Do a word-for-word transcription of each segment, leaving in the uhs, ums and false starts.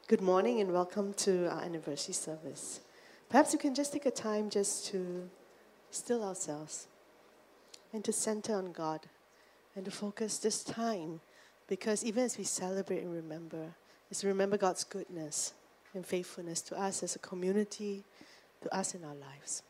Good morning and welcome to our anniversary service. Perhaps we can just take a time just to still ourselves and to center on God and to focus this time, because even as we celebrate and remember, is to remember God's goodness and faithfulness to us as a community, to us in our lives.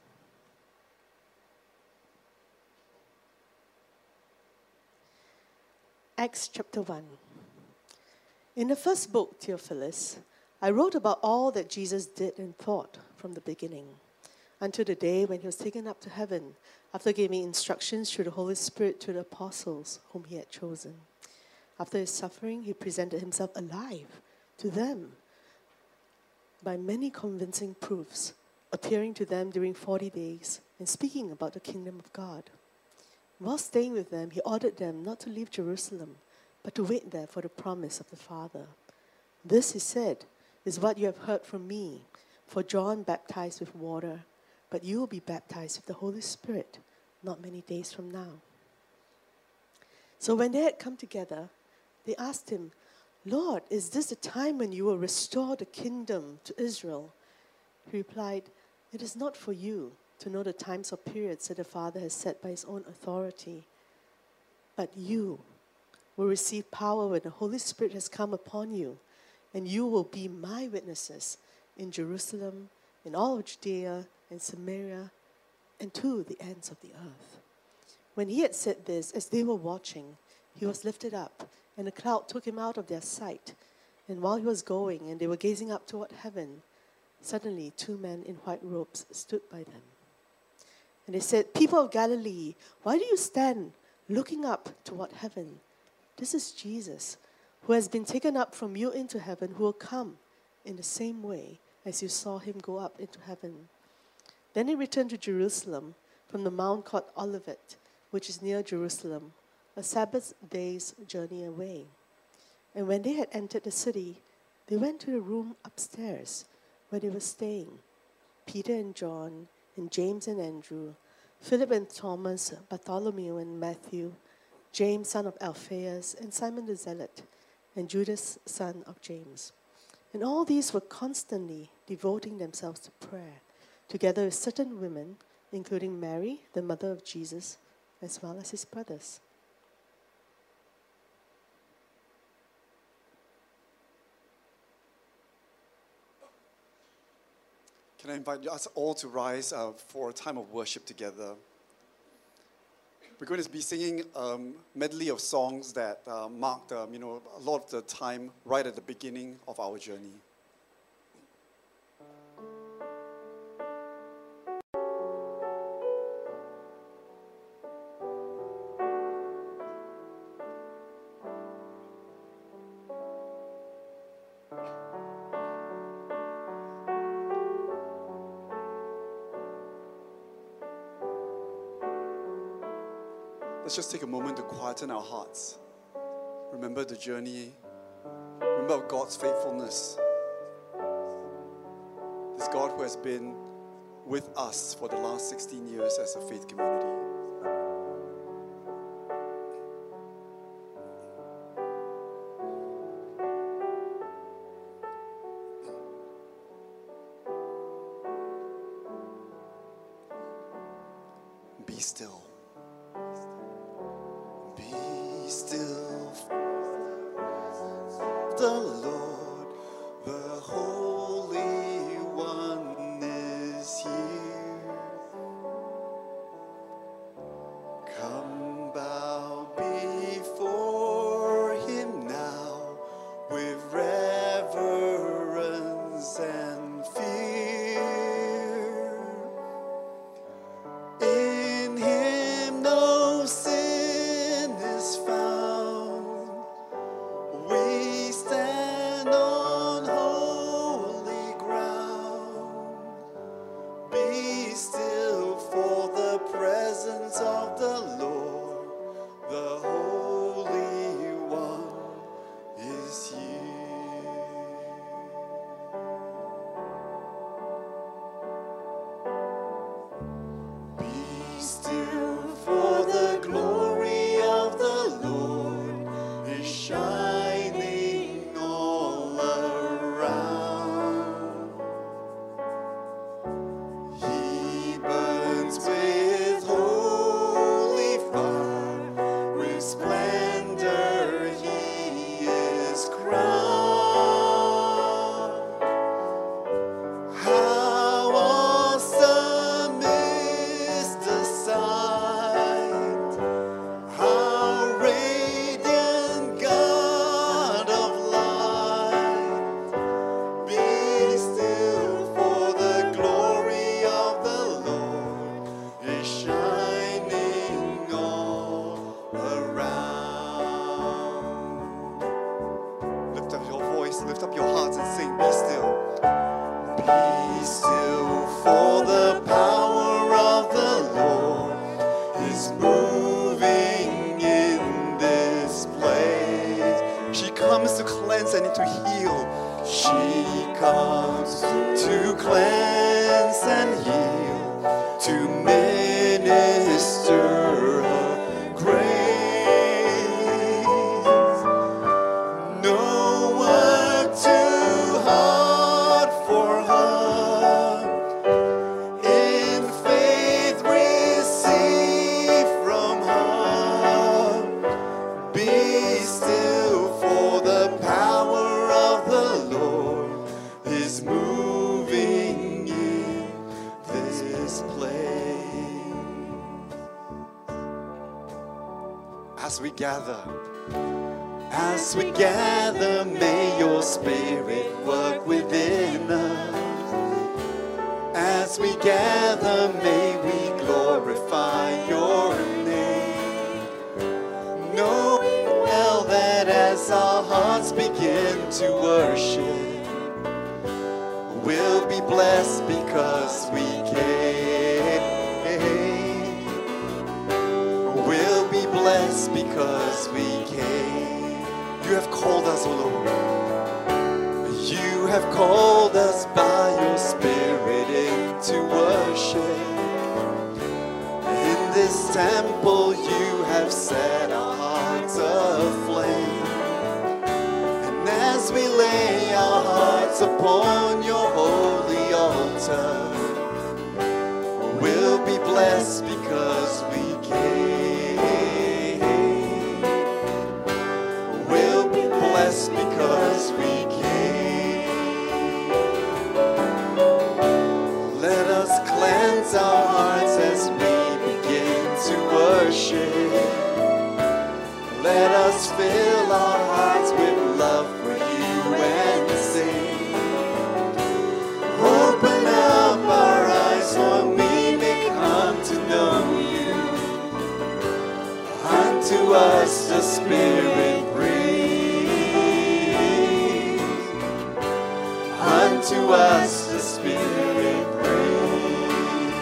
Acts chapter one. In the first book, Theophilus, I wrote about all that Jesus did and taught from the beginning, until the day when he was taken up to heaven, after giving instructions through the Holy Spirit to the apostles whom he had chosen. After his suffering, he presented himself alive to them by many convincing proofs, appearing to them during forty days and speaking about the kingdom of God. While staying with them, he ordered them not to leave Jerusalem, but to wait there for the promise of the Father. This, he said, is what you have heard from me. For John baptized with water, but you will be baptized with the Holy Spirit not many days from now. So when they had come together, they asked him, Lord, is this the time when you will restore the kingdom to Israel? He replied, it is not for you to know the times or periods that the Father has set by his own authority, but you will receive power when the Holy Spirit has come upon you, and you will be my witnesses in Jerusalem, in all of Judea and Samaria, and to the ends of the earth. When he had said this, as they were watching, he was lifted up, and a cloud took him out of their sight. And while he was going, and they were gazing up toward heaven, suddenly two men in white robes stood by them. And they said, People of Galilee, why do you stand looking up toward heaven? This is Jesus, who has been taken up from you into heaven, who will come in the same way as you saw him go up into heaven. Then he returned to Jerusalem from the mount called Olivet, which is near Jerusalem, a Sabbath day's journey away. And when they had entered the city, they went to the room upstairs where they were staying. Peter and John, and James and Andrew, Philip and Thomas, Bartholomew and Matthew, James son of Alphaeus, and Simon the Zealot, and Judas son of James. And all these were constantly devoting themselves to prayer, together with certain women, including Mary, the mother of Jesus, as well as his brothers. Can I invite us all to rise uh, for a time of worship together? We're going to be singing a um, medley of songs that uh, marked um, you know, a lot of the time right at the beginning of our journey. Let's just take a moment to quieten our hearts. Remember the journey. Remember God's faithfulness. This God who has been with us for the last sixteen years as a faith community. Be still. Still, the Lord, the Holy One is here. Come bow before him now with reverence and fear. In him no sin is found. We stand Be still, for the power of the Lord is moving in this place. She comes to cleanse and to heal. She comes to cleanse and heal, to minister her grace. No work too hard for her. In faith receive from her. Be still, for the power of the Lord is moving in this place. As we gather, as we gather, may your Spirit work within us. As we gather, may we glorify your name. Knowing well that as our hearts begin to worship, we'll be blessed because we came. We'll be blessed because we came. You have called us, O Lord. You have called us by your Spirit into worship. In this temple you have set our hearts aflame. And as we lay our hearts upon your holy altar, we'll be blessed because we came. We'll be blessed because we came. Let us cleanse our hearts as we begin to worship. Let us fill our hearts with love for you and sing. Open up our eyes so we may come to know you. Unto us the Spirit breathes. Unto us the Spirit breathes.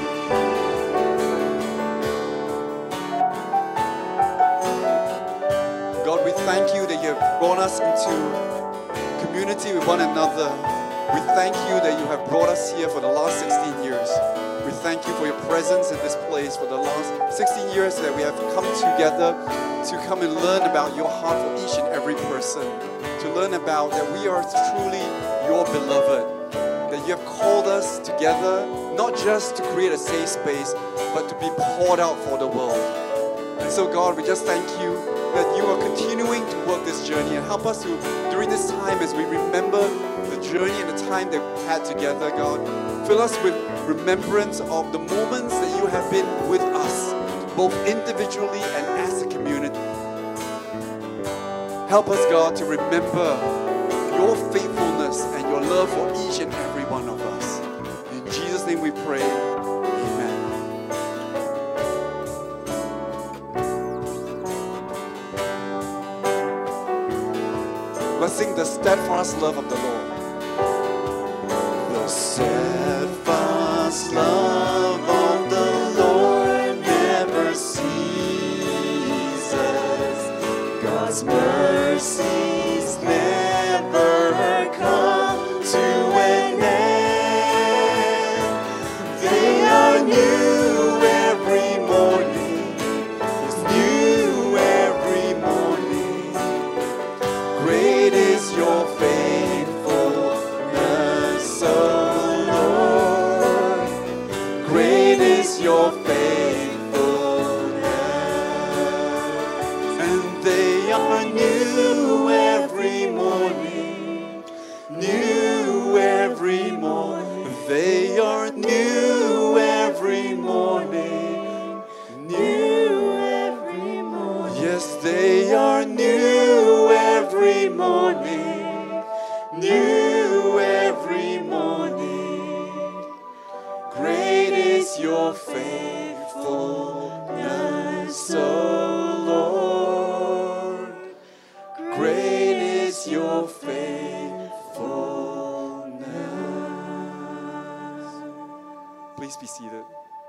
God, we thank you that you have brought us into community with one another. We thank you that you have brought us here for the last sixteen years. We thank you for your presence in this place for the last sixteen years that we have come together to come and learn about your heart for each and every person. To learn about that we are truly your beloved. That you have called us together not just to create a safe space, but to be poured out for the world. And so God, we just thank you that you are continuing to work this journey and help us to, during this time as we remember the journey and the time that we had together, God, fill us with remembrance of the moments that you have been with us, both individually and as a community. Help us, God, to remember your faithfulness and your love for each and every one of us. In Jesus' name we pray. Amen. Let's sing the steadfast love of the Lord. The steadfast love of the Lord never ceases. God's mercies never come to an end. They are new every morning. It's new every morning. Great is your faithfulness, O Lord. Great is your faithfulness. And they are new every morning. New every morning. They are new every morning. New every morning. Yes, they are new every morning. New every morning. Great is your faithfulness. Please be seated.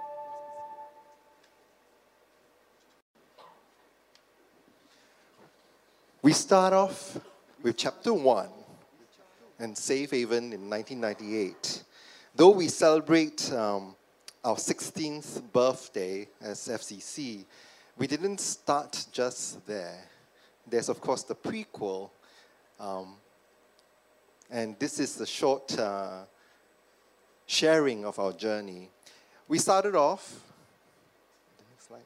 We start off with chapter one and Safe Haven in nineteen ninety-eight. Though we celebrate um, our sixteenth birthday as F C C, we didn't start just there. There's, of course, the prequel, um, and this is the short uh, sharing of our journey. We started off. Next slide.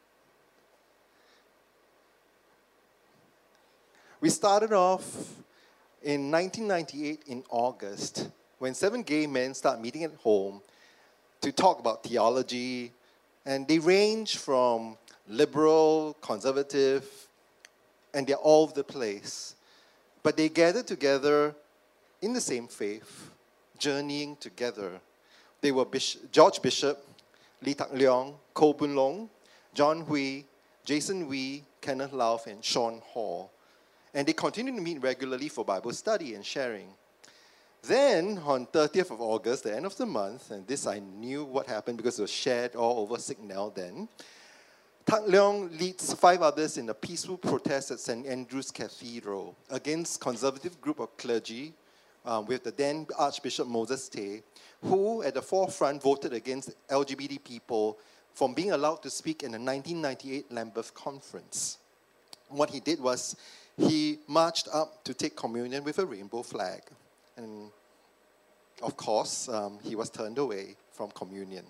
We started off in nineteen ninety-eight in August, when seven gay men start meeting at home to talk about theology, and they range from liberal, conservative, and they're all over the place. But they gather together in the same faith, journeying together. They were Bishop, George Bishop, Lee Tak Leong, Koh Boon Long, John Hui, Jason Wee, Kenneth Lau, and Sean Hall. And they continue to meet regularly for Bible study and sharing. Then, on thirtieth of August, the end of the month, and this I knew what happened because it was shared all over Signal then, Tak Leong leads five others in a peaceful protest at Saint Andrew's Cathedral against conservative group of clergy um, with the then Archbishop Moses Tay, who at the forefront voted against L G B T people from being allowed to speak in the nineteen ninety-eight Lambeth Conference. What he did was he marched up to take communion with a rainbow flag. And of course, um, he was turned away from communion.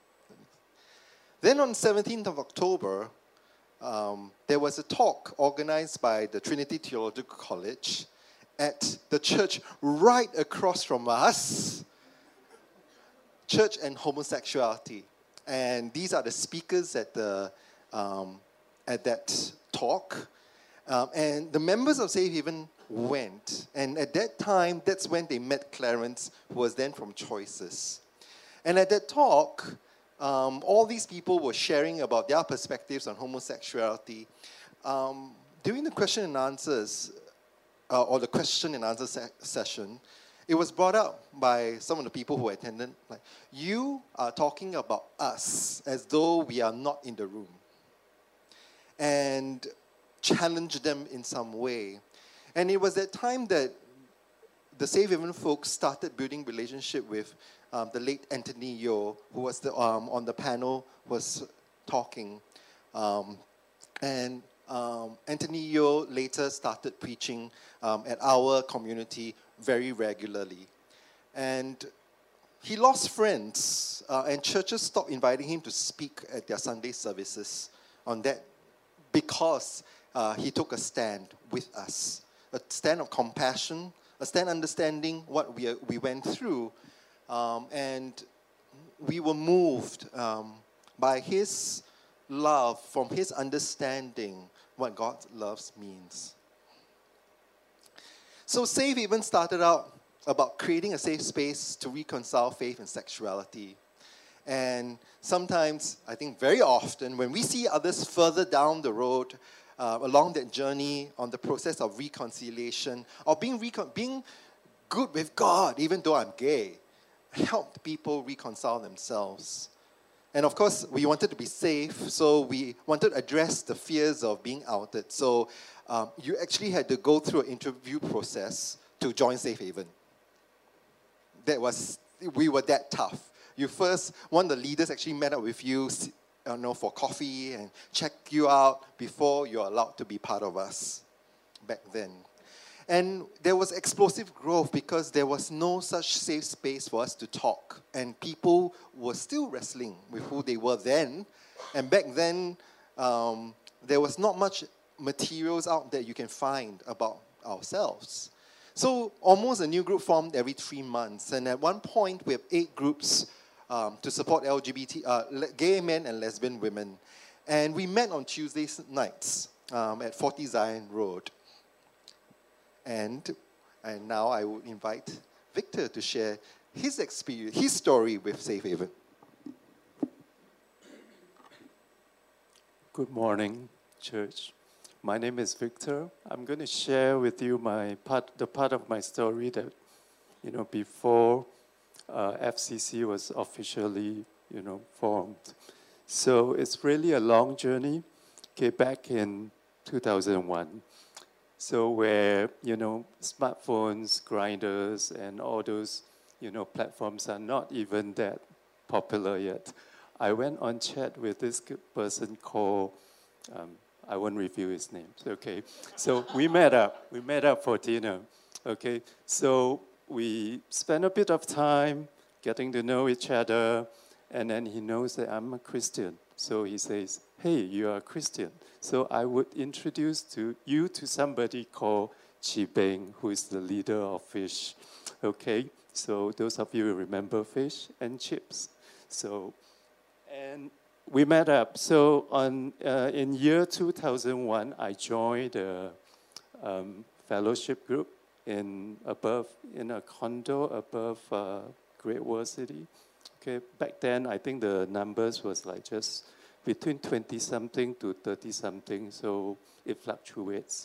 Then on seventeenth of October, um, there was a talk organized by the Trinity Theological College at the church right across from us, Church and Homosexuality. And these are the speakers at, the, um, at that talk. Um, and the members of Safe Haven went. And at that time, that's when they met Clarence, who was then from Choices. And at that talk, um, all these people were sharing about their perspectives on homosexuality. Um, during the question and answers, uh, or the question and answer se- session, it was brought up by some of the people who attended, like, you are talking about us as though we are not in the room. And challenge them in some way. And it was that time that the Safe Haven folks started building relationship with um, the late Anthony Yeo, who was the, um, on the panel, was talking. Um, and um, Anthony Yeo later started preaching um, at our community very regularly. And he lost friends, uh, and churches stopped inviting him to speak at their Sunday services on that because Uh, he took a stand with us, a stand of compassion, a stand understanding what we, we went through. Um, and we were moved um, by his love, from his understanding what God's love means. So Safe Haven started out about creating a safe space to reconcile faith and sexuality. And sometimes, I think very often, when we see others further down the road, Uh, along that journey on the process of reconciliation, or being recon- being good with God, even though I'm gay, helped people reconcile themselves. And of course, we wanted to be safe, so we wanted to address the fears of being outed. So um, you actually had to go through an interview process to join Safe Haven. That was, we were that tough. You first, one of the leaders actually met up with you, You know, for coffee and check you out before you're allowed to be part of us back then. And there was explosive growth because there was no such safe space for us to talk. And people were still wrestling with who they were then. And back then, um, there was not much materials out there you can find about ourselves. So almost a new group formed every three months. And at one point, we have eight groups Um, to support L G B T, uh, gay men and lesbian women. And we met on Tuesday nights um, at forty Zion Road. And, and now I would invite Victor to share his experience, his story with Safe Haven. Good morning, church. My name is Victor. I'm going to share with you my part, the part of my story that, you know, before uh, F C C was officially, you know, formed. So it's really a long journey. Okay, back in two thousand one. So where, you know, smartphones, grinders, and all those, you know, platforms are not even that popular yet. I went on chat with this g- person called, um, I won't reveal his name, okay? So we met up, we met up for dinner, okay? So we spent a bit of time getting to know each other, and then he knows that I'm a Christian. So he says, hey, you are a Christian. So I would introduce to you to somebody called Chi Beng, who is the leader of Fish. Okay, so those of you who remember Fish and Chips. So, and we met up. So on uh, in year two thousand one, I joined a um, fellowship group in above in a condo above uh, Great World City. Okay, back then I think the numbers was like just between twenty something to thirty something, so it fluctuates.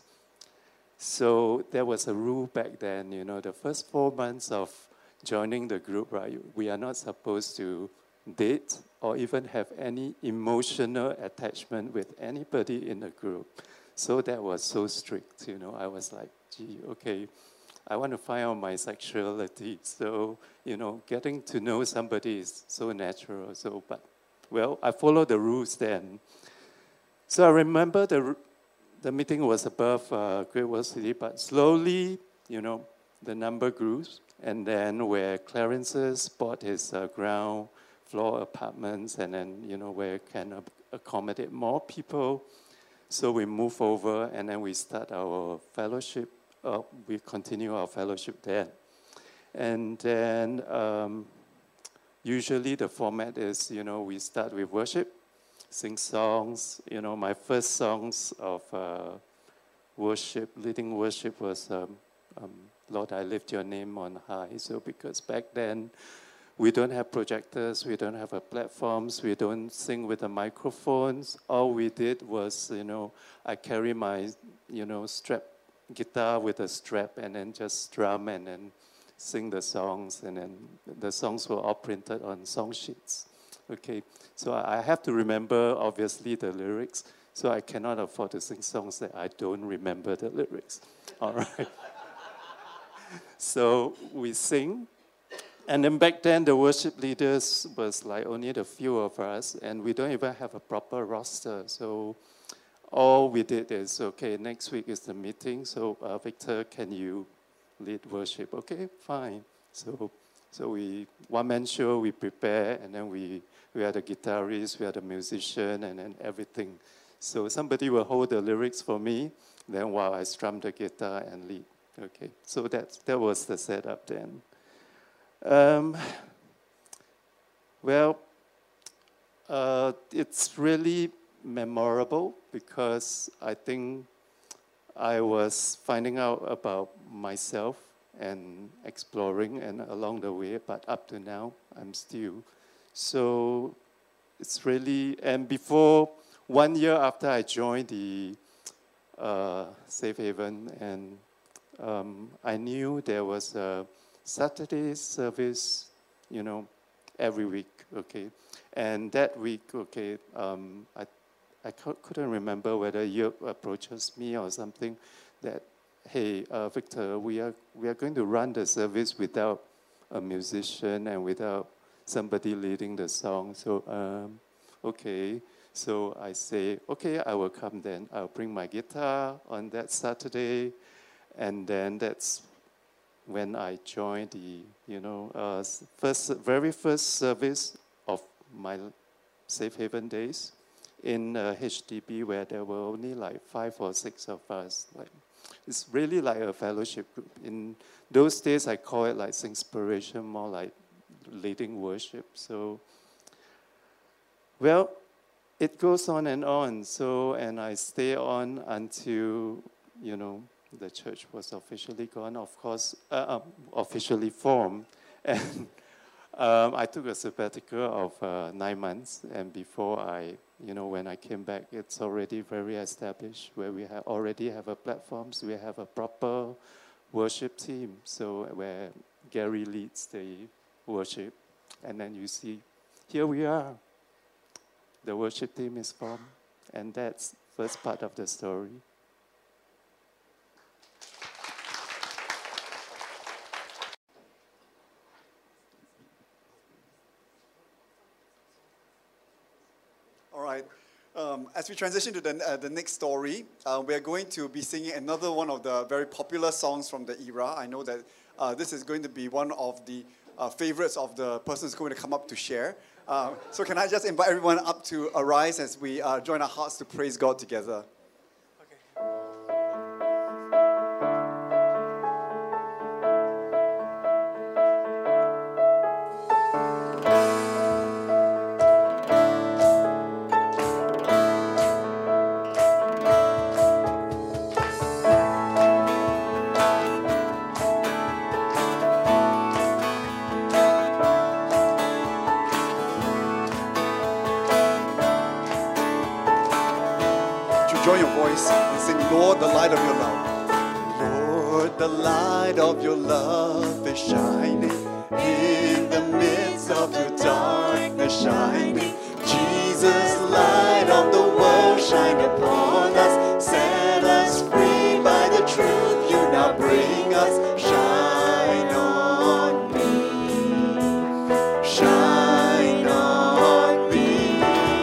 So there was a rule back then, you know, the first four months of joining the group, right, we are not supposed to date or even have any emotional attachment with anybody in the group. So that was so strict, you know. I was like, gee, okay, I want to find out my sexuality. So, you know, getting to know somebody is so natural. So, but, well, I followed the rules then. So I remember the the meeting was above uh, Great World City, but slowly, you know, the number grew. And then where Clarence's bought his uh, ground floor apartments, and then, you know, where it can ab- accommodate more people. So we move over, and then we start our fellowship. Uh, we continue our fellowship there. And then um, usually the format is, you know, we start with worship, sing songs. You know, my first songs of uh, worship, leading worship was um, um, Lord, I lift your name on high. So because back then, we don't have projectors, we don't have a platforms, we don't sing with the microphones. All we did was, you know, I carry my, you know, strap guitar with a strap and then just drum and then sing the songs, and then the songs were all printed on song sheets. Okay, so I have to remember, obviously, the lyrics, so I cannot afford to sing songs that I don't remember the lyrics. All right. So we sing. And then back then, the worship leaders was like only the few of us, and we don't even have a proper roster. So all we did is, okay, next week is the meeting, so uh, Victor, can you lead worship? Okay, fine. So so we, one-man show, we prepare, and then we, we had a guitarist, we had a musician, and then everything. So somebody will hold the lyrics for me, then while I strum the guitar and lead. Okay, so that, that was the setup then. Um, well, uh, it's really memorable because I think I was finding out about myself and exploring, and along the way, but up to now, I'm still. So it's really, and before, one year after I joined the uh, Safe Haven, and um, I knew there was a Saturday service, you know, every week, okay? And that week, okay, um, I I couldn't remember whether you approaches me or something that, hey, uh, Victor, we are we are going to run the service without a musician and without somebody leading the song. So, um, okay. So I say, okay, I will come then. I'll bring my guitar on that Saturday, and then that's when I joined the, you know, uh, first, very first service of my Safe Haven days in uh, H D B, where there were only like five or six of us. Like, it's really like a fellowship group. In those days, I call it like Singspiration, more like leading worship. So, well, it goes on and on. So, and I stay on until, you know, the church was officially gone, of course, uh, um, officially formed. And um, I took a sabbatical of uh, nine months. And before I, you know, when I came back, it's already very established, where we have already have a platforms. We have a proper worship team. So where Gary leads the worship. And then you see, here we are. The worship team is formed. And that's first part of the story. All right. Um, as we transition to the, uh, the next story, uh, we are going to be singing another one of the very popular songs from the era. I know that uh, this is going to be one of the uh, favorites of the person who's going to come up to share. Uh, so can I just invite everyone up to arise as we uh, join our hearts to praise God together. Join your voice and sing, Lord, the light of your love. Lord, the light of your love is shining in the midst of your darkness shining. Jesus, light of the world, shine upon us. Set us free by the truth you now bring us. Shine on me. Shine on me.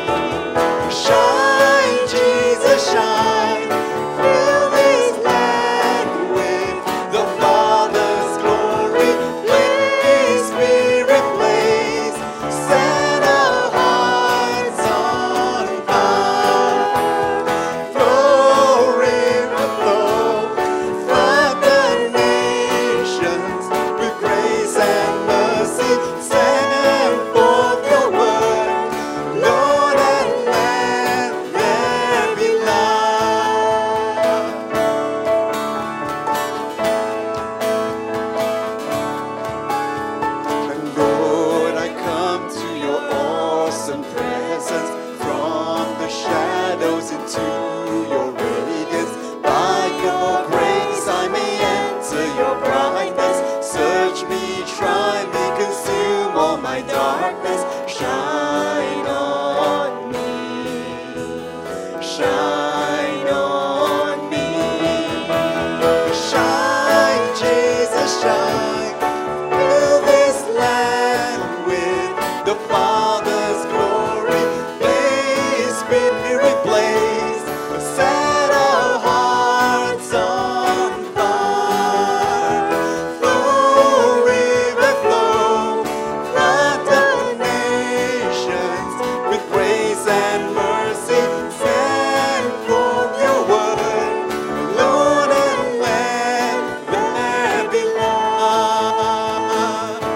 Shine, Jesus, shine. Fill this land with the Father's glory. Please, Spirit, blaze. Set our hearts on fire. Flow, river, flow. Flood the nations with grace and mercy. Send forth your word, Lord, and let there be light. And Lord, I come to your awesome presence from the shadows into your radiance. By your grace I may enter your brightness. Search me, try me, consume all my darkness. Shine on me. Shine on me. Shine, Jesus, shine. Fill this land with the Father's glory. Blaze, Spirit, blaze. Set our hearts on fire. Flow, river, flow. Flood the nations with grace and mercy. Send forth your word, Lord, and let there be light.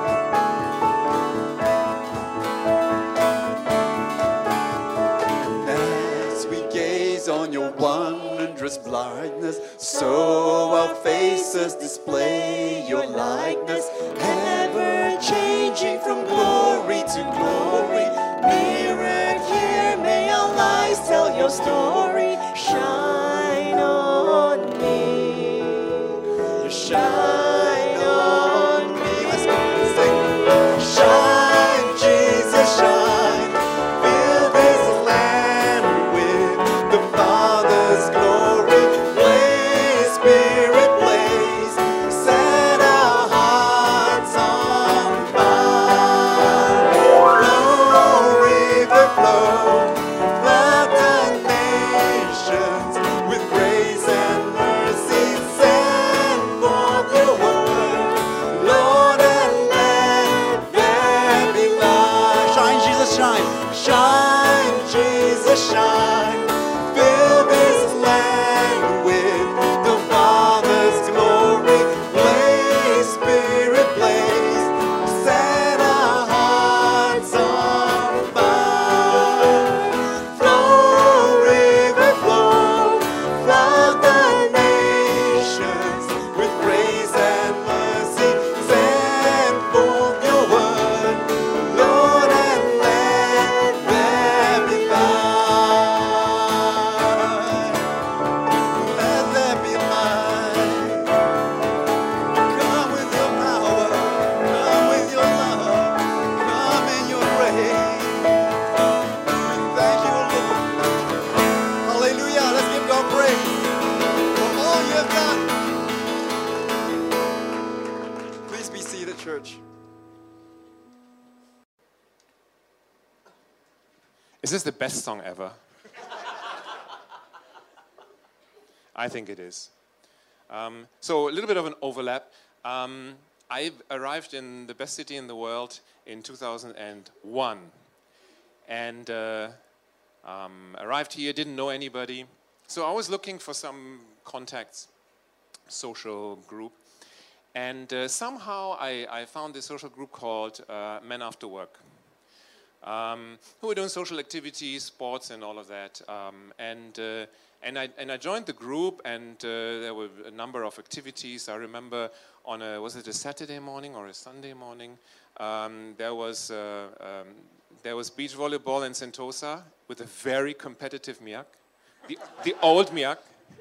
As we gaze on your wondrous blindness, so our faces display your likeness, ever changing from glory to glory. Near and here may our lives tell your story. Shine on me. Shine on me. Let's go. Sing. Shine, Jesus, shine. Fill this land with the Father's glory. Blaze, Spirit, blaze. Set our hearts on fire. Flow, river, flow. Flood the Is this the best song ever? I think it is. Um, so a little bit of an overlap. Um, I arrived in the best city in the world in two thousand one. And uh, um, arrived here, didn't know anybody. So I was looking for some contacts, social group. And uh, somehow I, I found this social group called uh, Men After Work, um, who were doing social activities, sports, and all of that. Um, and uh, and I and I joined the group, and uh, there were a number of activities. I remember on a was it a Saturday morning or a Sunday morning? Um, there was uh, um, there was beach volleyball in Sentosa with a very competitive Miak, the the old Miak.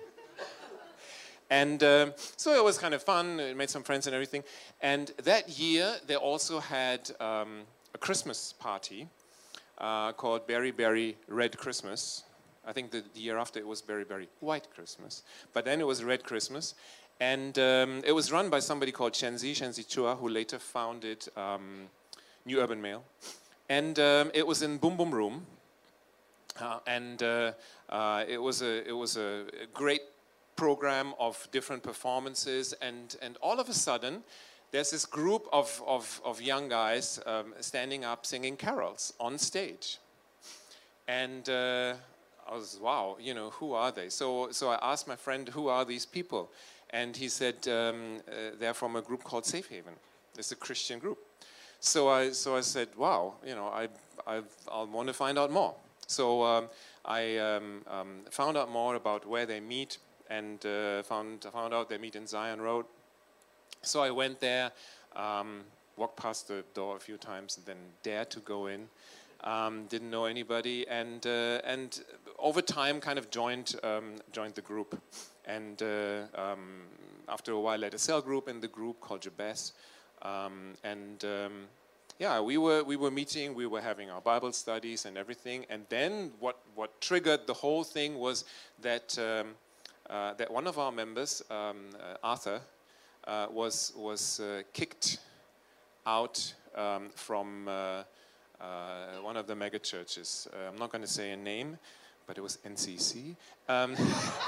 And um, so it was kind of fun, it made some friends and everything. And that year, they also had um, a Christmas party uh, called Berry Berry Red Christmas. I think the, the year after it was Berry Berry White Christmas. But then it was Red Christmas. And um, it was run by somebody called Shenzi, Shenzi Chua, who later founded um, New Urban Mail. And um, it was in Boom Boom Room. Uh, and uh, uh, it was a, it was a great program of different performances, and, and all of a sudden there's this group of, of, of young guys um, standing up singing carols on stage. And uh, I was, wow, you know, who are they? So, so I asked my friend, who are these people? And he said, um, uh, they're from a group called Safe Haven. It's a Christian group. So I, so I said, wow, you know, I, I, I'll want to find out more. So um, I um, um, found out more about where they meet, and uh, found found out they meet in Zion Road. So I went there, um, walked past the door a few times, and then dared to go in. Um, didn't know anybody, and uh, and over time, kind of joined um, joined the group, and uh, um, after a while, led a cell group in the group called Jabez, um, and um, yeah, we were we were meeting, we were having our Bible studies and everything, and then what what triggered the whole thing was that. Um, Uh, that one of our members, um, uh, Arthur, uh, was was uh, kicked out um, from uh, uh, one of the mega churches. Uh, I'm not going to say a name, but it was N C C. Um,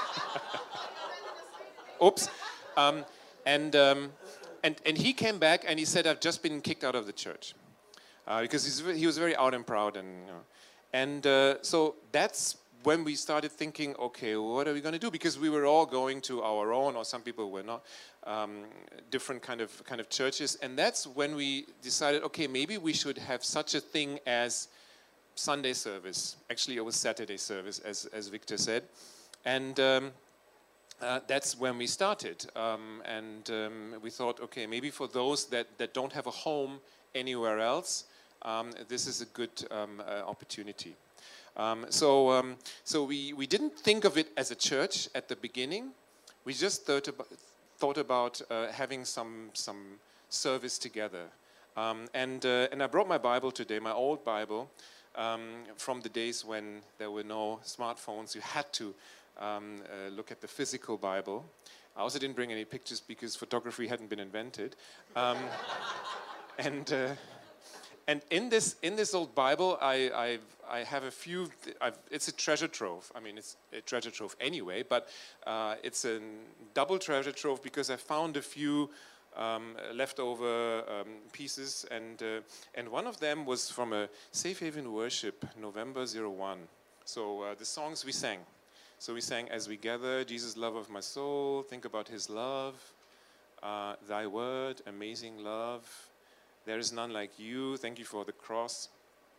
oops. Um, and um, and and he came back and he said, "I've just been kicked out of the church," uh, because he's, he was very out and proud, and you know, and uh, so that's when we started thinking, okay, what are we going to do? Because we were all going to our own, or some people were not, um, different kind of kind of churches. And that's when we decided, okay, maybe we should have such a thing as Sunday service. Actually, it was Saturday service, as, as Victor said. And um, uh, that's when we started. Um, and um, we thought, okay, maybe for those that, that don't have a home anywhere else, um, this is a good um, uh, opportunity. Um, so, um, so we, we didn't think of it as a church at the beginning. We just thought about, thought about uh, having some some service together. Um, and uh, and I brought my Bible today, my old Bible, um, from the days when there were no smartphones. You had to um, uh, look at the physical Bible. I also didn't bring any pictures because photography hadn't been invented. Um, and uh, And in this in this old Bible, I I've, I have a few. I've, it's a treasure trove. I mean, it's a treasure trove anyway, but uh, it's a double treasure trove because I found a few um, leftover um, pieces, and uh, and one of them was from a Safe Haven worship, November oh one. So uh, the songs we sang. So we sang, "As we gather, Jesus, love of my soul. Think about His love, uh, Thy word, amazing love. There is none like you. Thank you for the cross."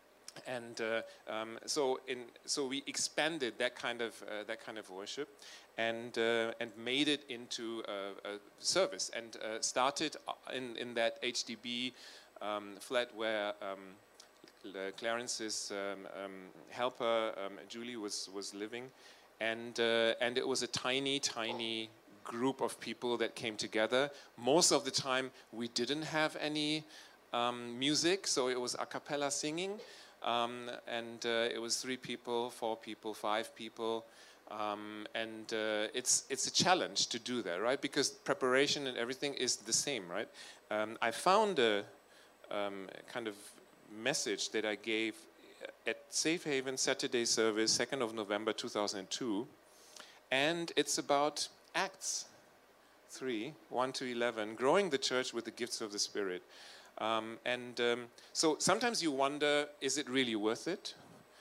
And uh, um, so, in so we expanded that kind of uh, that kind of worship, and uh, and made it into a, a service, and uh, started in in that H D B um, flat where um, Clarence's um, um, helper um, Julie was was living, and uh, and it was a tiny tiny group of people that came together. Most of the time, we didn't have any um, music, so it was a cappella singing. Um, and uh, it was three people, four people, five people, um, and uh, it's it's a challenge to do that, right? Because preparation and everything is the same, right? Um, I found a um, kind of message that I gave at Safe Haven Saturday service, second of November two thousand two, and it's about Acts three, one to eleven, growing the church with the gifts of the Spirit. Um, and um, so sometimes you wonder, is it really worth it?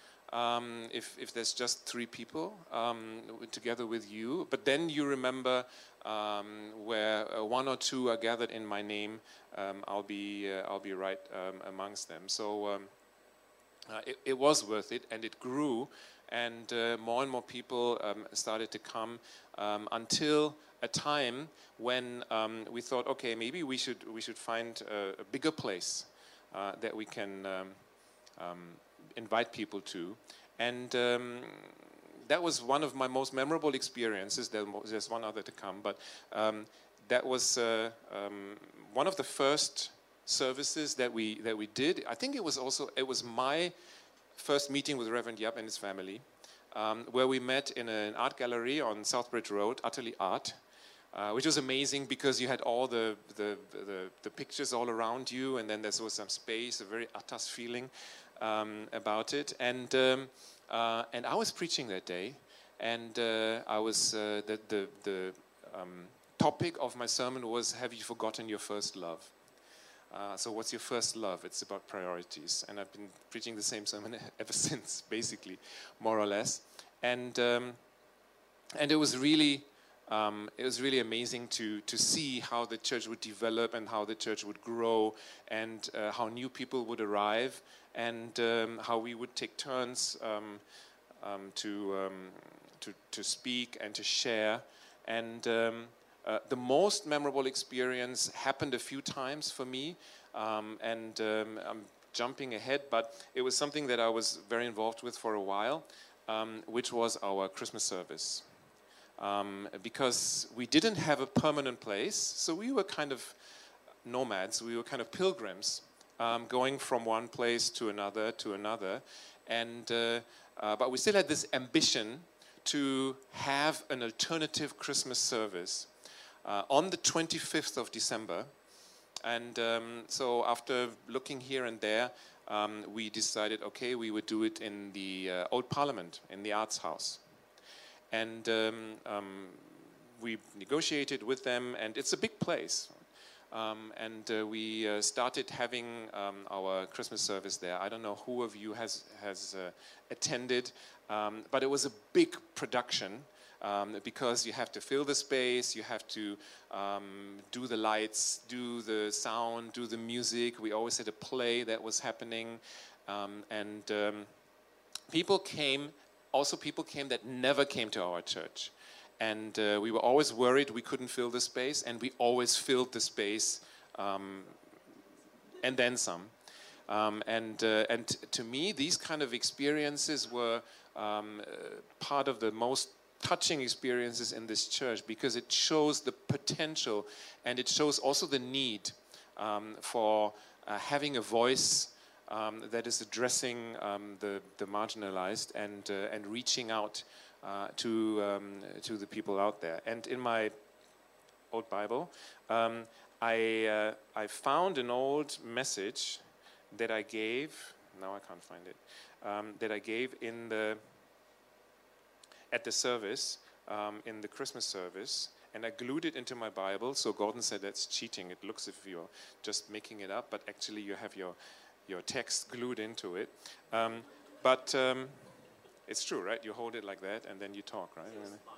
Um, if, if there's just three people um, together with you, but then you remember um, where uh, one or two are gathered in my name, um, I'll be uh, I'll be right um, amongst them. So um, uh, it, it was worth it, and it grew, and uh, more and more people um, started to come um, until a time when um, we thought, okay, maybe we should we should find a, a bigger place uh, that we can. Um, um, invite people to, and um, that was one of my most memorable experiences. There's one other to come, but um, that was uh, um, one of the first services that we that we did. I think it was also it was my first meeting with Reverend Yap and his family, um, where we met in an art gallery on Southbridge Road, Utterly Art, uh, which was amazing because you had all the the, the the pictures all around you, and then there was some space, a very atas feeling. Um, about it, and um, uh, and I was preaching that day, and uh, I was uh, the the, the um, topic of my sermon was, "Have you forgotten your first love?" Uh, so, what's your first love? It's about priorities, and I've been preaching the same sermon ever since, basically, more or less, and um, and it was really. Um, it was really amazing to to see how the church would develop and how the church would grow, and uh, how new people would arrive, and um, how we would take turns um, um, to, um, to to speak and to share. And um, uh, the most memorable experience happened a few times for me, um, and um, I'm jumping ahead, but it was something that I was very involved with for a while, um, which was our Christmas service. Um, because we didn't have a permanent place, so we were kind of nomads, we were kind of pilgrims, um, going from one place to another to another, and uh, uh, but we still had this ambition to have an alternative Christmas service uh, on the twenty-fifth of December, and um, so after looking here and there, um, we decided, okay, we would do it in the uh, Old Parliament, in the Arts House. And um, um, we negotiated with them, and it's a big place. Um, and uh, we uh, started having um, our Christmas service there. I don't know who of you has, has uh, attended, um, but it was a big production um, because you have to fill the space, you have to um, do the lights, do the sound, do the music. We always had a play that was happening, um, and um, people came. Also, people came that never came to our church. And uh, we were always worried we couldn't fill the space, and we always filled the space um, and then some. Um, and, uh, and to me, these kind of experiences were um, uh, part of the most touching experiences in this church, because it shows the potential, and it shows also the need um, for uh, having a voice Um, that is addressing um, the, the marginalized and uh, and reaching out uh, to um, to the people out there. And in my old Bible, um, I uh, I found an old message that I gave. Now I can't find it. Um, that I gave in the at the service um, in the Christmas service. And I glued it into my Bible. So Gordon said that's cheating. It looks as if you're just making it up, but actually you have your your text glued into it. Um, but um, it's true, right? You hold it like that, and then you talk, right?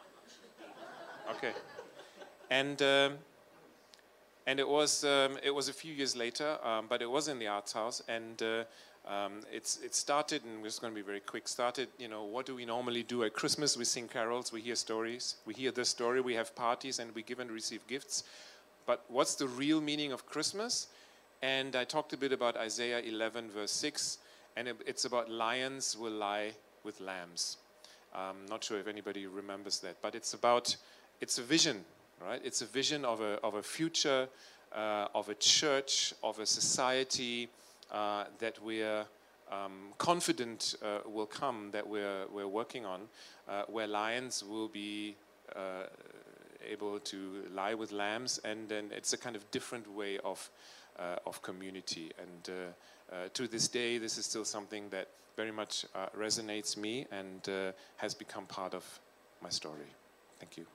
Okay. And um, and it was um, it was a few years later, um, but it was in the Arts House, and uh, um, it's it started, and we're just going to be very quick. Started, you know, what do we normally do at Christmas? We sing carols, we hear stories, we hear this story, we have parties, and we give and receive gifts. But what's the real meaning of Christmas? And I talked a bit about Isaiah eleven, verse six, and it, it's about lions will lie with lambs. I'm not sure if anybody remembers that, but it's about, it's a vision, right? It's a vision of a, of a future, uh, of a church, of a society uh, that we're um, confident uh, will come, that we're, we're working on, uh, where lions will be uh, able to lie with lambs, and then it's a kind of different way of Uh, of community. And uh, uh, to this day, this is still something that very much uh, resonates me and uh, has become part of my story. Thank you.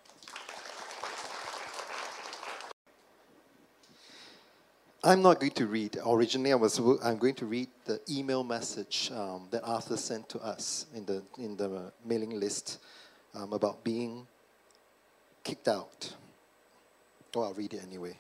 I'm not going to read. Originally, I was. I'm going to read the email message um, that Arthur sent to us in the in the mailing list um, about being kicked out. Oh, I'll read it anyway.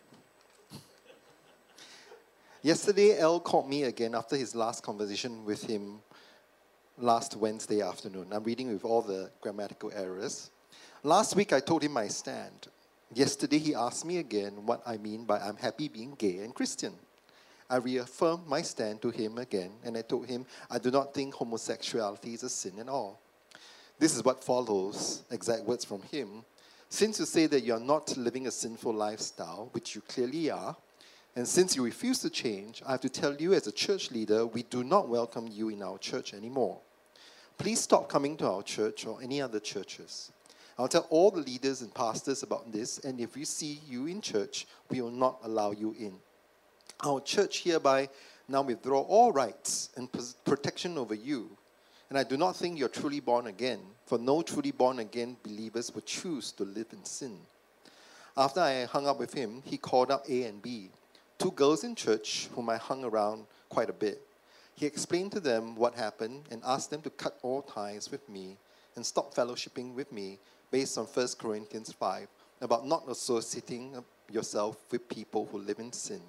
Yesterday, El called me again after his last conversation with him last Wednesday afternoon. I'm reading with all the grammatical errors. Last week, I told him my stand. Yesterday, he asked me again what I mean by I'm happy being gay and Christian. I reaffirmed my stand to him again, and I told him I do not think homosexuality is a sin at all. This is what follows, exact words from him. Since you say that you are not living a sinful lifestyle, which you clearly are, and since you refuse to change, I have to tell you as a church leader, we do not welcome you in our church anymore. Please stop coming to our church or any other churches. I'll tell all the leaders and pastors about this, and if we see you in church, we will not allow you in. Our church hereby now withdraw all rights and protection over you. And I do not think you're truly born again, for no truly born again believers would choose to live in sin. After I hung up with him, he called up A and B, two girls in church whom I hung around quite a bit. He explained to them what happened and asked them to cut all ties with me and stop fellowshipping with me based on First Corinthians five about not associating yourself with people who live in sin.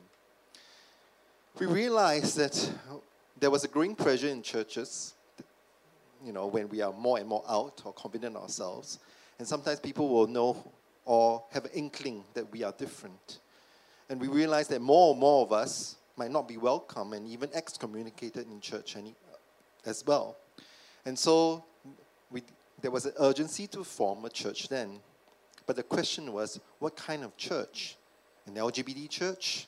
We realized that there was a growing pressure in churches, you know, when we are more and more out or confident in ourselves, and sometimes people will know or have an inkling that we are different. And we realized that more and more of us might not be welcome and even excommunicated in church any, as well. And so we, there was an urgency to form a church then. But the question was, what kind of church? An L G B T church?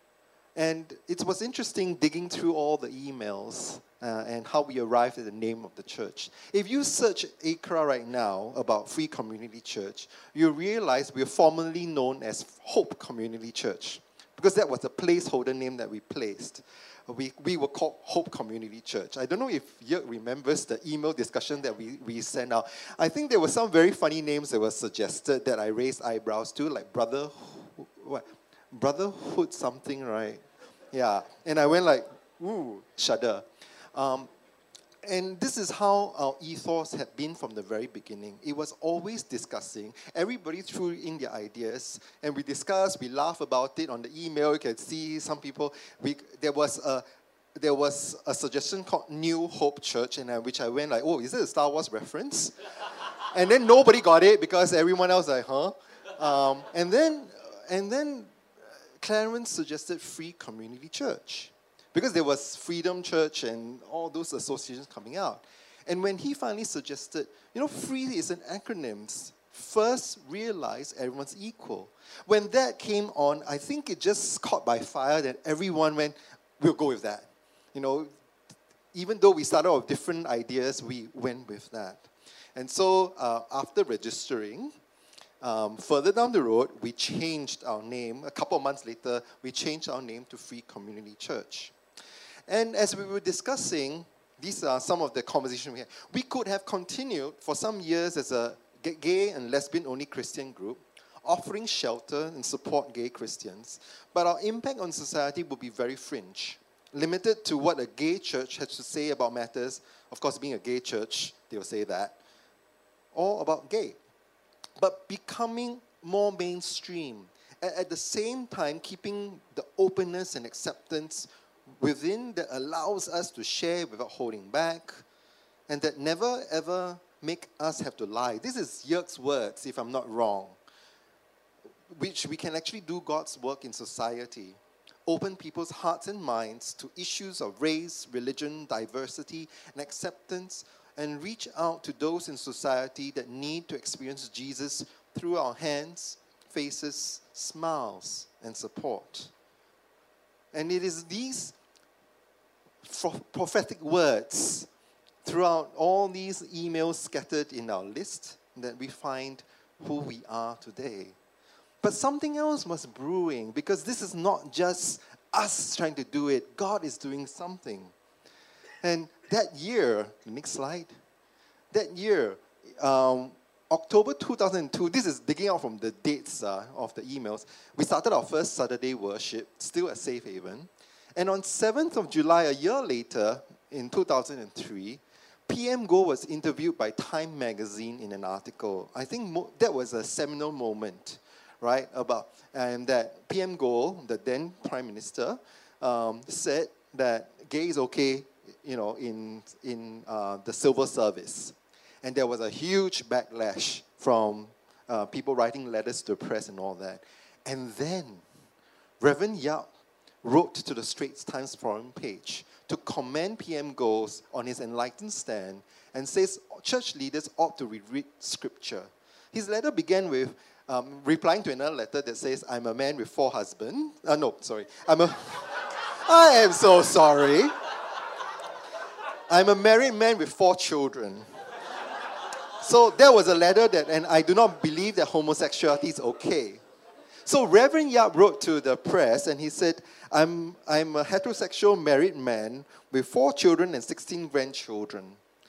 And it was interesting digging through all the emails uh, and how we arrived at the name of the church. If you search A C R A right now about Free Community Church, you realize we're formerly known as Hope Community Church, because that was a placeholder name that we placed. We, we were called Hope Community Church. I don't know if Yerk remembers the email discussion that we, we sent out. I think there were some very funny names that were suggested that I raised eyebrows to, like Brother, what? Brotherhood something, right? Yeah. And I went like, ooh, shudder. Um, and this is how our ethos had been from the very beginning. It was always discussing. Everybody threw in their ideas, and we discussed, we laugh about it on the email. You can see some people, we, there was a there was a suggestion called New Hope Church, and I, which I went like, oh, is it a Star Wars reference? And then nobody got it because everyone else like, huh? Um, and then, and then Clarence suggested Free Community Church, because there was Freedom Church and all those associations coming out. And when he finally suggested, you know, free is an acronym. First, realize everyone's equal. When that came on, I think it just caught by fire that everyone went, we'll go with that. You know, even though we started with different ideas, we went with that. And so uh, after registering, Um, further down the road, we changed our name. A couple of months later, we changed our name to Free Community Church. And as we were discussing, these are some of the conversations we had. We could have continued for some years as a gay and lesbian-only Christian group, offering shelter and support gay Christians, but our impact on society would be very fringe, limited to what a gay church has to say about matters. Of course, being a gay church, they will say that, or about gay. But becoming more mainstream, and at the same time keeping the openness and acceptance within that allows us to share without holding back, and that never ever make us have to lie. This is Yerk's words, if I'm not wrong, which we can actually do God's work in society. Open people's hearts and minds to issues of race, religion, diversity, and acceptance, and reach out to those in society that need to experience Jesus through our hands, faces, smiles, and support. And it is these prophetic words throughout all these emails scattered in our list that we find who we are today. But something else was brewing, because this is not just us trying to do it. God is doing something. And that year, the next slide, that year, um, October two thousand two, this is digging out from the dates uh, of the emails, we started our first Saturday worship, still at Safe Haven. And on seventh of July, a year later, in two thousand three, P M Goh was interviewed by Time magazine in an article. I think mo- that was a seminal moment, right? About and that P M Goh, the then Prime Minister, um, said that gay is okay, you know, in in uh, the civil service, and there was a huge backlash from uh, people writing letters to the press and all that. And then Reverend Yap wrote to the Straits Times forum page to commend P M Goh on his enlightened stand and says church leaders ought to reread scripture. His letter began with um, replying to another letter that says, I'm a man with four husbands. Uh, no, sorry. I'm a... I am so sorry. I'm a married man with four children. So that was a letter that, and I do not believe that homosexuality is okay. So Reverend Yap wrote to the press and he said, I'm, I'm a heterosexual married man with four children and sixteen grandchildren.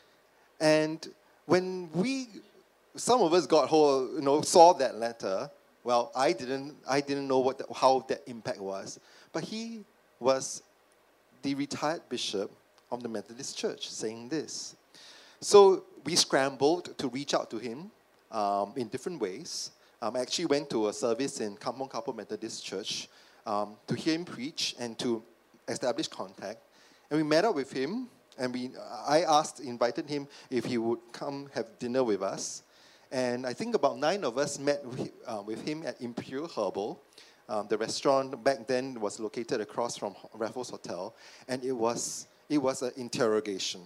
And when we, some of us got hold, you know, saw that letter, well, I didn't, I didn't know what the, how that impact was. But he was the retired bishop of the Methodist Church saying this. So we scrambled to reach out to him um, in different ways. Um, I actually went to a service in Kampong Kapor Methodist Church um, to hear him preach and to establish contact. And we met up with him, and we I asked, invited him if he would come have dinner with us. And I think about nine of us met with, uh, with him at Imperial Herbal. Um, the restaurant back then was located across from Raffles Hotel, and it was it was an interrogation.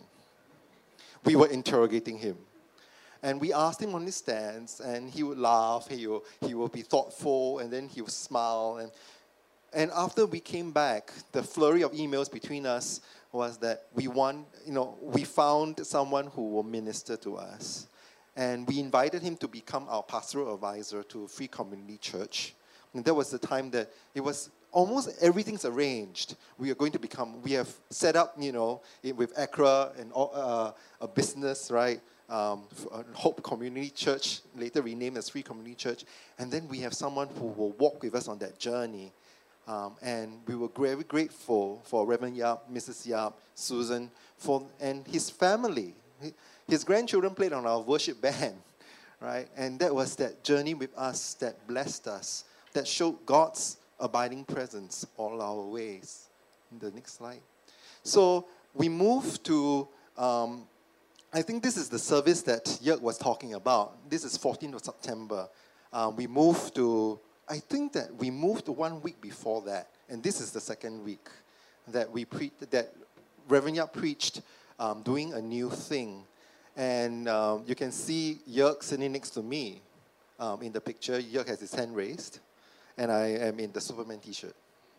We were interrogating him. And we asked him on his stance, and he would laugh, he would, he would be thoughtful, and then he would smile. And, and after we came back, the flurry of emails between us was that we want, you know, we found someone who will minister to us. And we invited him to become our pastoral advisor to Free Community Church. And that was the time that it was almost everything's arranged. We are going to become, we have set up, you know, with Accra and uh, a business, right? Um, Hope Community Church, later renamed as Free Community Church. And then we have someone who will walk with us on that journey. Um, and we were very grateful for Reverend Yap, Missus Yap, Susan, for, and his family. His grandchildren played on our worship band, right? And that was that journey with us that blessed us, that showed God's abiding presence all our ways. The next slide. So we moved to... Um, I think this is the service that Yerk was talking about. This is fourteenth of September. Um, we moved to, I think that we moved to one week before that. And this is the second week that we pre- that Reverend Yap preached um, doing a new thing. And um, you can see Yerk sitting next to me um, in the picture. Yerk has his hand raised. And I am in the Superman t-shirt.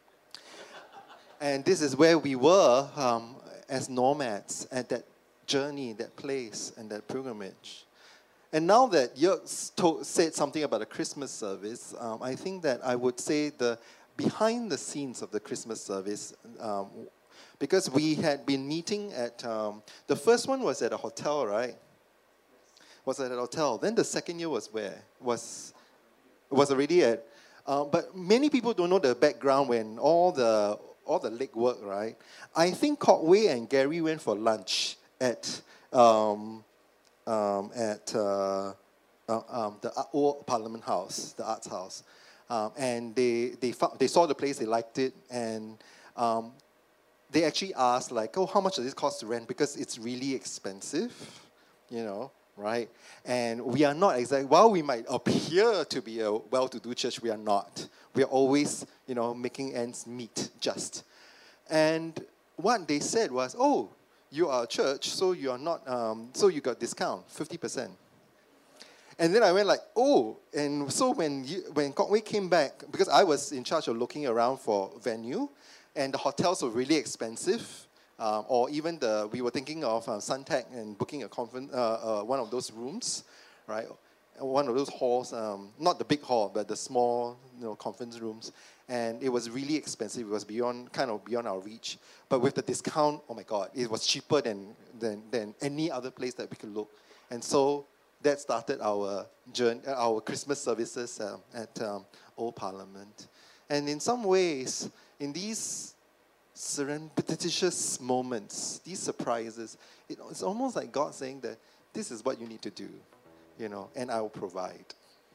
And this is where we were um, as nomads at that journey, that place, and that pilgrimage. And now that Yerk said something about the Christmas service, um, I think that I would say the behind the scenes of the Christmas service, um, because we had been meeting at, um, the first one was at a hotel, right? Was at a hotel. Then the second year was where? Was, was already at, uh, but many people don't know the background when all the, all the legwork, right? I think Kok Wei and Gary went for lunch at um, um, at uh, uh, um, the old Parliament House, the Arts House, um, and they they found, they saw the place, they liked it, and um, they actually asked like, oh, how much does this cost to rent? Because it's really expensive, you know, right? And we are not exactly, while we might appear to be a well-to-do church, we are not. We are always, you know, making ends meet just. And what they said was, oh, you are a church, so you are not, um, so you got discount, fifty percent. And then I went like, oh, and so when you, when Kok Wei came back, because I was in charge of looking around for venue, and the hotels were really expensive, um, or even the, we were thinking of uh, Suntec and booking a conference, uh, uh, one of those rooms, right? one of those halls, um, not the big hall, but the small, you know, conference rooms. And it was really expensive. It was beyond, kind of beyond our reach. But with the discount, oh my God, it was cheaper than, than, than any other place that we could look. And so that started our journey, our Christmas services um, at um, Old Parliament. And in some ways, in these serendipitous moments, these surprises, it, it's almost like God saying that this is what you need to do, you know, and I will provide.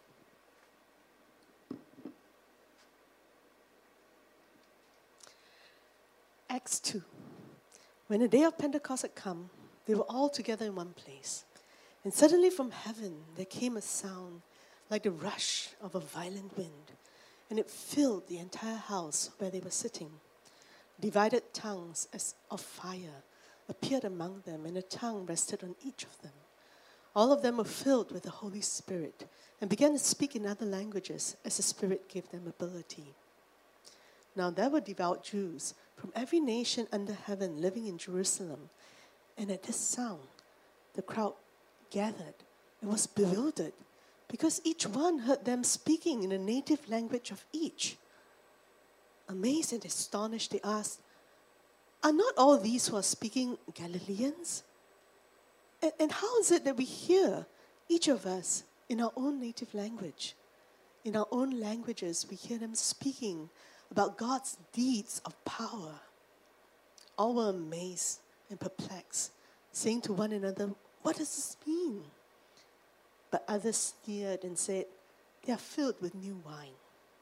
Acts two. When the day of Pentecost had come, they were all together in one place. And suddenly from heaven there came a sound like the rush of a violent wind, and it filled the entire house where they were sitting. Divided tongues as of fire appeared among them, and a tongue rested on each of them. All of them were filled with the Holy Spirit and began to speak in other languages as the Spirit gave them ability. Now there were devout Jews from every nation under heaven living in Jerusalem. And at this sound, the crowd gathered and was bewildered because each one heard them speaking in the native language of each. Amazed and astonished, they asked, "Are not all these who are speaking Galileans? And, and how is it that we hear, each of us, in our own native language? In our own languages, we hear them speaking about God's deeds of power." All were amazed and perplexed, saying to one another, "What does this mean?" But others sneered and said, "They are filled with new wine."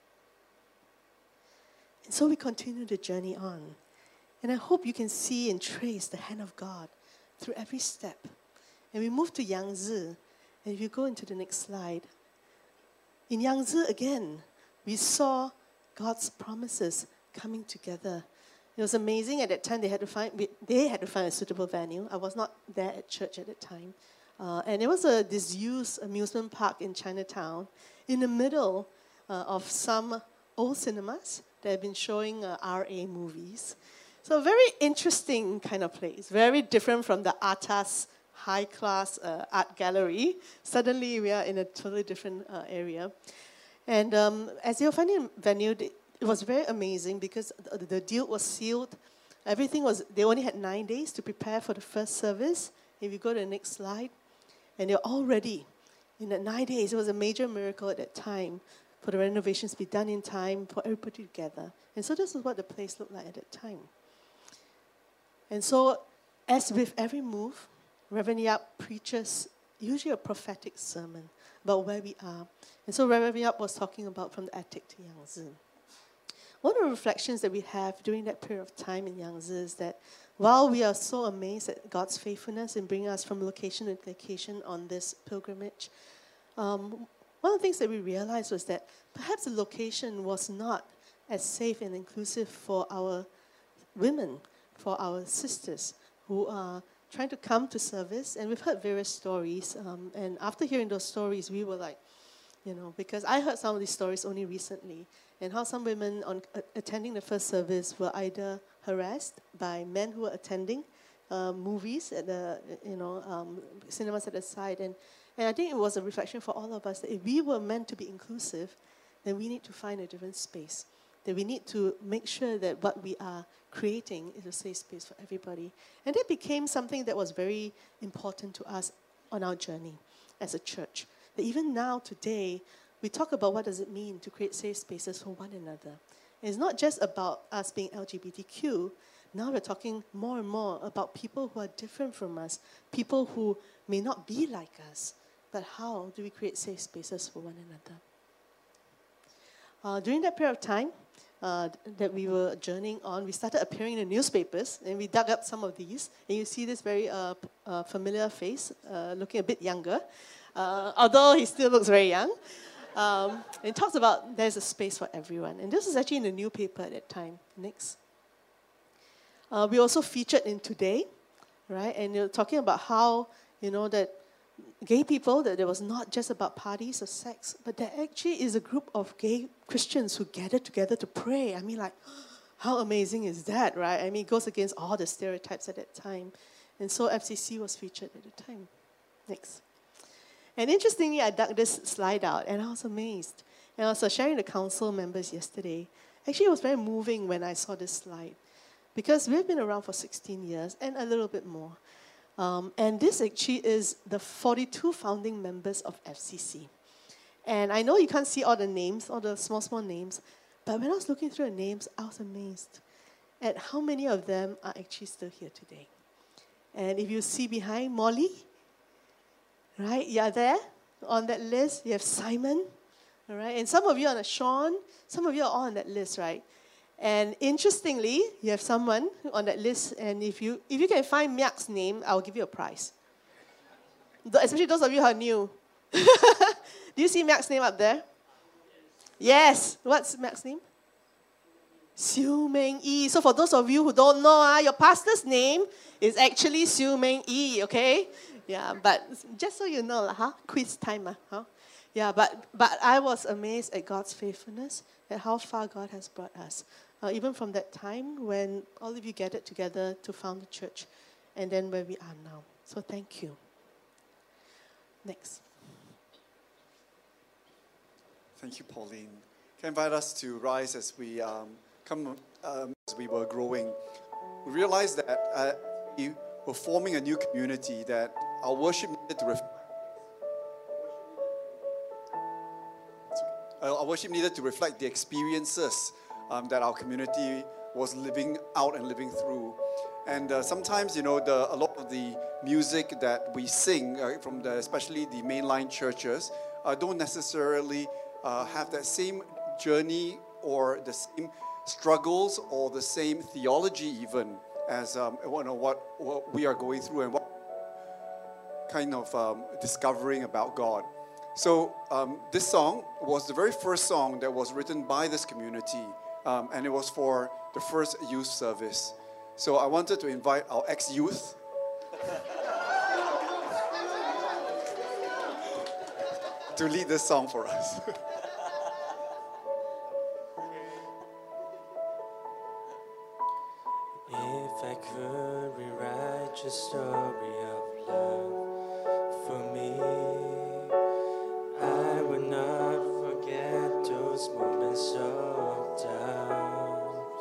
And so we continue the journey on. And I hope you can see and trace the hand of God through every step. And we move to Yangtze. And if you go into the next slide, in Yangtze again, we saw God's promises coming together. It was amazing. At that time, they had to find they had to find a suitable venue. I was not there at church at that time, uh, and it was a disused amusement park in Chinatown, in the middle uh, of some old cinemas that have been showing uh, R A movies. So a very interesting kind of place, very different from the atas high-class uh, art gallery. Suddenly, we are in a totally different uh, area. And um, as you're finding a venue, it was very amazing because the, the deal was sealed. Everything was, they only had nine days to prepare for the first service. If you go to the next slide, and they're all ready. In that nine days, it was a major miracle at that time for the renovations to be done in time, for everybody together. And so this is what the place looked like at that time. And so, as with every move, Reverend Yap preaches usually a prophetic sermon about where we are. And so Reverend Yap was talking about from the attic to Yangtze. One of the reflections that we have during that period of time in Yangtze is that while we are so amazed at God's faithfulness in bringing us from location to location on this pilgrimage, um, one of the things that we realized was that perhaps the location was not as safe and inclusive for our women, for our sisters who are trying to come to service. And we've heard various stories. Um, and after hearing those stories, we were like, you know, because I heard some of these stories only recently, and how some women on uh, attending the first service were either harassed by men who were attending uh, movies at the, you know, um, cinemas at the side. And, and I think it was a reflection for all of us that if we were meant to be inclusive, then we need to find a different space. That we need to make sure that what we are creating is a safe space for everybody. And that became something that was very important to us on our journey as a church. That even now, today, we talk about what does it mean to create safe spaces for one another. And it's not just about us being L G B T Q. Now we're talking more and more about people who are different from us, people who may not be like us, but how do we create safe spaces for one another? Uh, during that period of time uh, that we were journeying on, we started appearing in the newspapers, and we dug up some of these. And you see this very uh, p- uh, familiar face, uh, looking a bit younger, uh, although he still looks very young. Um, it talks about there's a space for everyone. And this is actually in the new paper at that time. Next. Uh, we also featured in Today, right? And you're talking about how, you know, that gay people, that there was not just about parties or sex, but there actually is a group of gay Christians who gathered together to pray. I mean, like, how amazing is that, right? I mean, it goes against all the stereotypes at that time. And so F C C was featured at the time. Next. And interestingly, I dug this slide out, and I was amazed. And I was uh, sharing the council members yesterday. Actually, it was very moving when I saw this slide, because we've been around for sixteen years and a little bit more. Um, and this actually is the forty-two founding members of F C C. And I know you can't see all the names, all the small, small names, but when I was looking through the names, I was amazed at how many of them are actually still here today. And if you see behind Molly, right, you're there on that list. You have Simon, all right, and some of you are on Sean, some of you are all on that list, right? And interestingly, you have someone on that list, and if you if you can find Miak's name, I'll give you a prize. Especially those of you who are new. Do you see Miak's name up there? Yes. What's Miak's name? Siu Meng Yi. So for those of you who don't know, uh, your pastor's name is actually Siu Meng Yi, okay? Yeah, but just so you know, huh? Quiz time, uh, huh? Yeah, but, but I was amazed at God's faithfulness, at how far God has brought us. Uh, even from that time when all of you gathered together to found the church, and then where we are now. So thank you. Next. Thank you, Pauline. Can I invite us to rise as we um, come um, as we were growing. We realized that uh, we were forming a new community, that our worship needed to reflect. Our worship needed to reflect the experiences um, that our community was living out and living through. And uh, sometimes, you know, the, a lot of the music that we sing, uh, from the, especially the mainline churches, uh, don't necessarily uh, have that same journey or the same struggles or the same theology even as um, you know, what, what we are going through and what kind of um, discovering about God. So um, this song was the very first song that was written by this community, um, and it was for the first youth service. So I wanted to invite our ex-youth to lead this song for us. If I could rewrite your story of love for me, I would not forget those moments of doubt.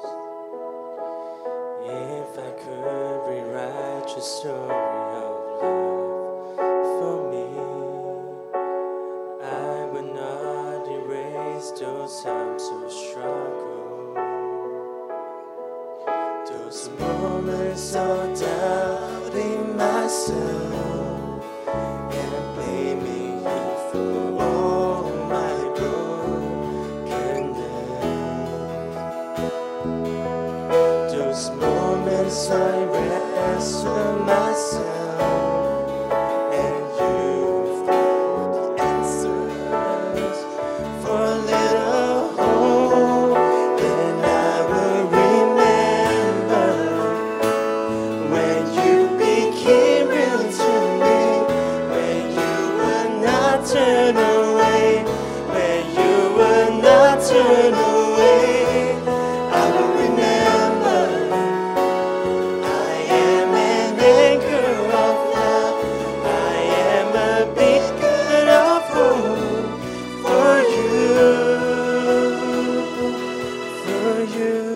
If I could rewrite your story of love for me, I would not erase those times of struggle. Those moments of doubting myself and blaming you for all my brokenness. Those moments I wrestle myself and you found the answers for a little hope. Then I will remember when you became real to me, when you would not turn away, when you would not turn away. I will remember I am an anchor of love, I am a beacon of hope for you, for you.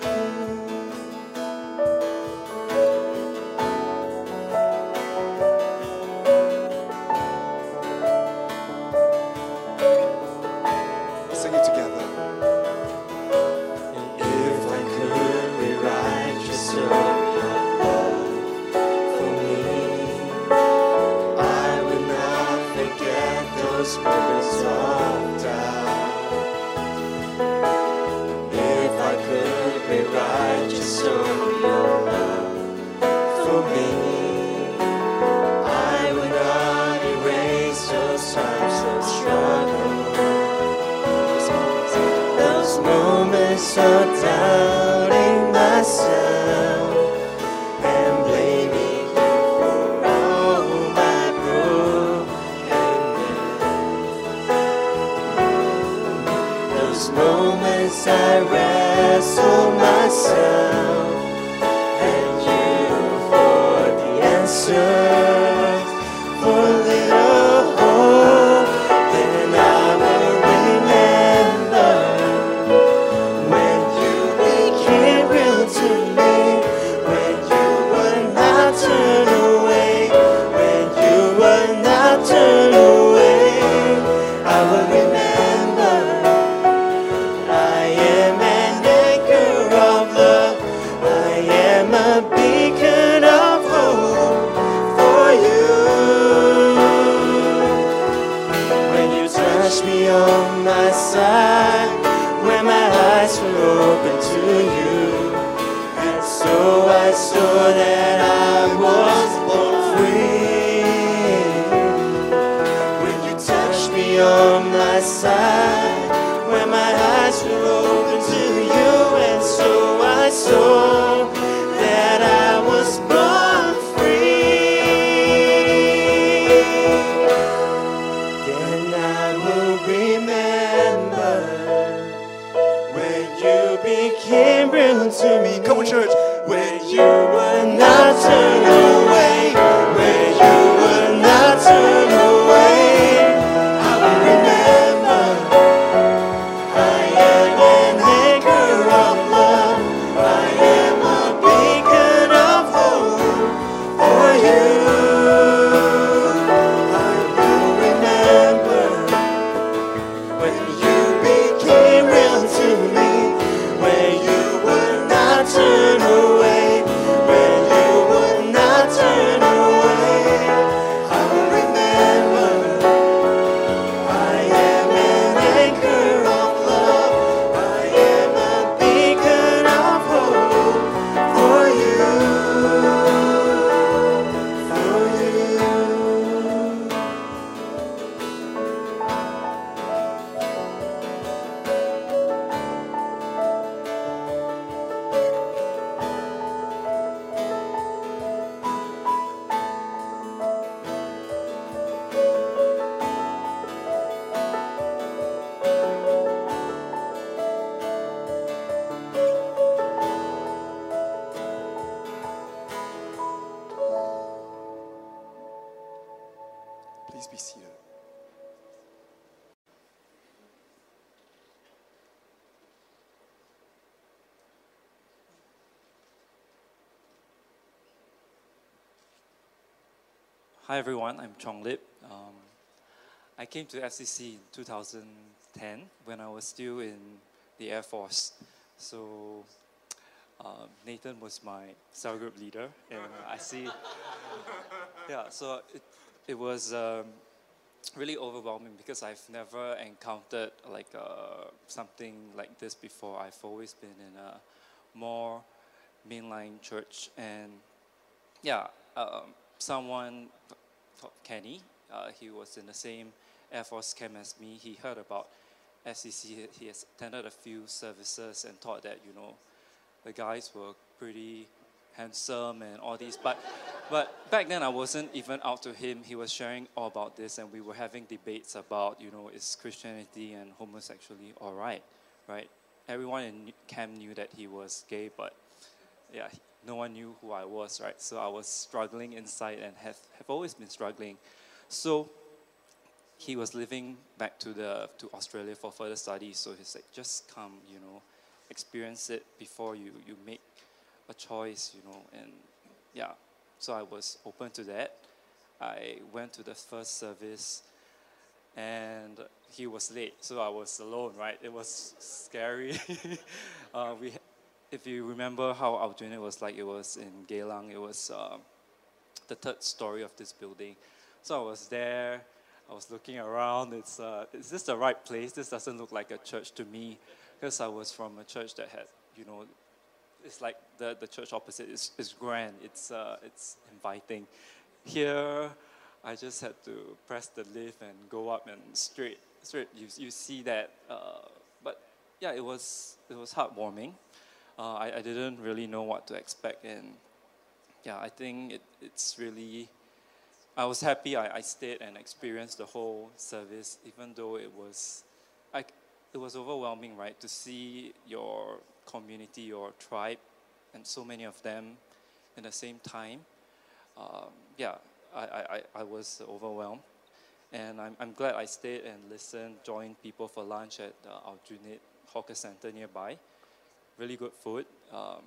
Sing it together. If I could rewrite your story of love for me, I would not forget those moments of doubt. If I could rewrite your story of love for me, I would not erase those times of struggle. Those moments of doubting myself and blaming you for all my brokenness. Those moments I wrestle myself and you for the answers, for a little hope. side when my eyes were open to you, and so I saw that I was born free. Then I will remember when you became real to me. Come on, church. When you would not turn away, when you would not turn away, I will remember I am an anchor of love, I am a beacon of hope for you. I will remember when you became real to me, when you would not turn away, when you would not turn away. I will remember I am an anchor of love, I am a beacon of hope for you, for you. Please be seated. Hi everyone, I'm Chong Lip. Um, I came to F C C in two thousand ten when I was still in the Air Force. So um, Nathan was my cell group leader, and I see. Yeah, so it it was um, really overwhelming because I've never encountered like uh, something like this before. I've always been in a more mainline church, and yeah, um, someone called Kenny, uh, he was in the same Air Force camp as me. He heard about F C C. He has attended a few services and thought that, you know, the guys were pretty handsome and all these. But but back then I wasn't even out to him. He was sharing all about this, and we were having debates about, you know, is Christianity and homosexuality all right, right? Everyone in camp knew that he was gay, but yeah, no one knew who I was, right? So I was struggling inside and have, have always been struggling. So he was living back to the to Australia for further studies. So he's like, just come, you know, experience it before you, you make a choice, you know. And yeah, so I was open to that. I went to the first service and he was late, so I was alone, right? It was scary. uh, we If you remember how our journey was like, it was in Geylang. It was uh, the third story of this building. So I was there. I was looking around. It's uh, is this the right place? This doesn't look like a church to me, because I was from a church that had, you know, it's like the, the church opposite is, is grand. It's uh, it's inviting. Here, I just had to press the lift and go up and straight straight. You you see that, uh, but yeah, it was it was heartwarming. Uh, I, I didn't really know what to expect, and yeah, I think it, it's really, I was happy I, I stayed and experienced the whole service, even though it was, I, it was overwhelming, right, to see your community, your tribe, and so many of them in the same time. Um, yeah, I, I, I was overwhelmed, and I'm, I'm glad I stayed and listened, joined people for lunch at the Aljunied Hawker Center nearby. Really good food, um,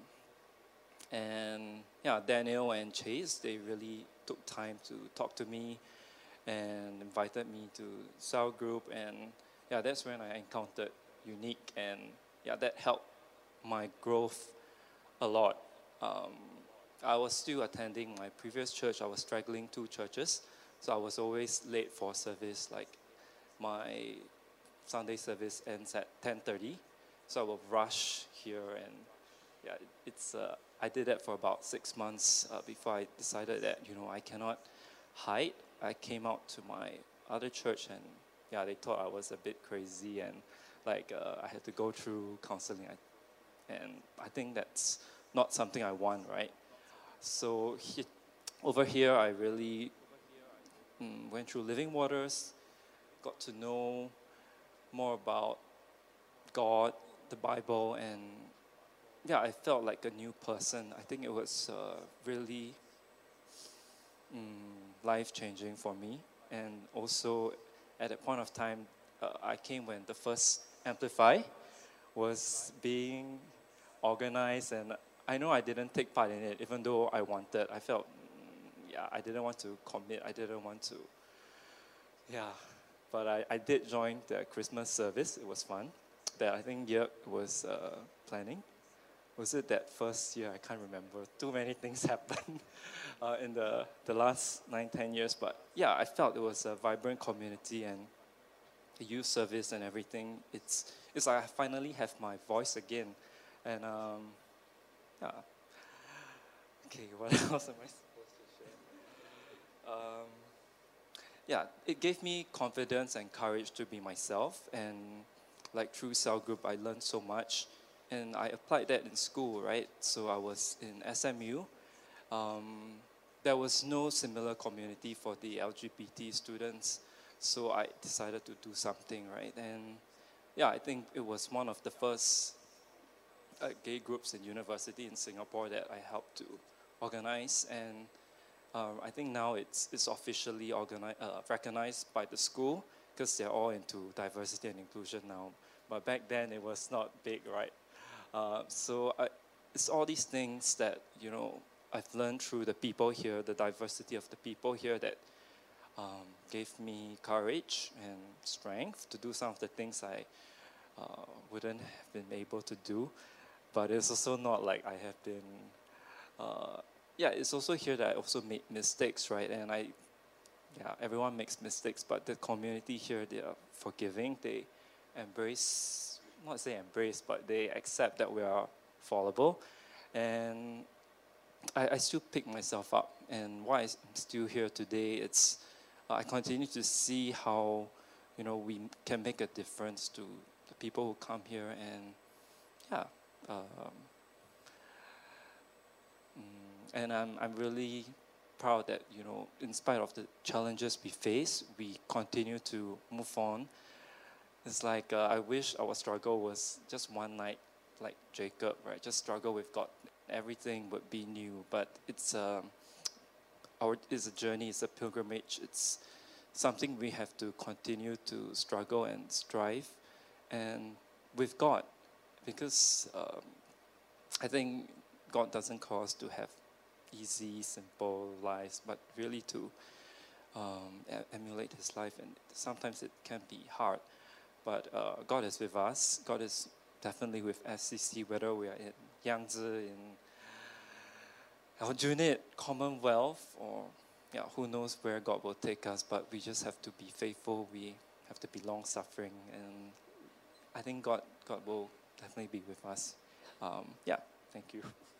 and yeah, Daniel and Chase, they really took time to talk to me and invited me to cell group, and yeah, that's when I encountered Unique, and yeah, that helped my growth a lot. Um, I was still attending my previous church. I was straggling two churches, so I was always late for service. Like my Sunday service ends at ten thirty. So I will rush here, and yeah, it, it's. Uh, I did that for about six months uh, before I decided that, you know, I cannot hide. I came out to my other church, and yeah, they thought I was a bit crazy and like uh, I had to go through counseling. I, and I think that's not something I want, right? So he, over here, I really mm, went through Living Waters, got to know more about God, the Bible, and yeah, I felt like a new person. I think it was uh, really mm, life-changing for me. And also, at that point of time, uh, I came when the first Amplify was being organized, and I know I didn't take part in it, even though I wanted. I felt, mm, yeah, I didn't want to commit. I didn't want to, yeah. But I, I did join the Christmas service. It was fun. That I think Yerk was uh, planning. Was it that first year? I can't remember. Too many things happened uh, in the, the last nine, ten years. But yeah, I felt it was a vibrant community and the youth service and everything. It's, it's like I finally have my voice again. And um, yeah. Okay, what else am I supposed to share? Um, yeah, it gave me confidence and courage to be myself. And like through cell group, I learned so much. And I applied that in school, right? So I was in S M U. Um, there was no similar community for the L G B T students. So I decided to do something, right? And yeah, I think it was one of the first uh, gay groups in university in Singapore that I helped to organize. And um, I think now it's, it's officially organi- uh, recognized by the school because they're all into diversity and inclusion now. But back then it was not big, right? Uh, so I, it's all these things that, you know, I've learned through the people here, the diversity of the people here that um, gave me courage and strength to do some of the things I uh, wouldn't have been able to do. But it's also not like I have been, uh, yeah, it's also here that I also made mistakes, right? And I, yeah, everyone makes mistakes, but the community here, they are forgiving. They embrace, not say embrace, but they accept that we are fallible. And I, I still pick myself up. And why I'm still here today, it's uh, I continue to see how, you know, we can make a difference to the people who come here. And yeah, um, mm, and I'm I'm really proud that, you know, in spite of the challenges we face, we continue to move on. It's like uh, I wish our struggle was just one night, like Jacob, right? Just struggle with God. Everything would be new, but it's um, our it's a journey. It's a pilgrimage. It's something we have to continue to struggle and strive, and with God, because um, I think God doesn't call us to have easy, simple lives, but really to um, e- emulate His life. And sometimes it can be hard. But uh, God is with us. God is definitely with F C C, whether we are in Yangtze, in Aljunied, Commonwealth, or yeah, who knows where God will take us. But we just have to be faithful. We have to be long-suffering. And I think God, God will definitely be with us. Um, yeah, thank you.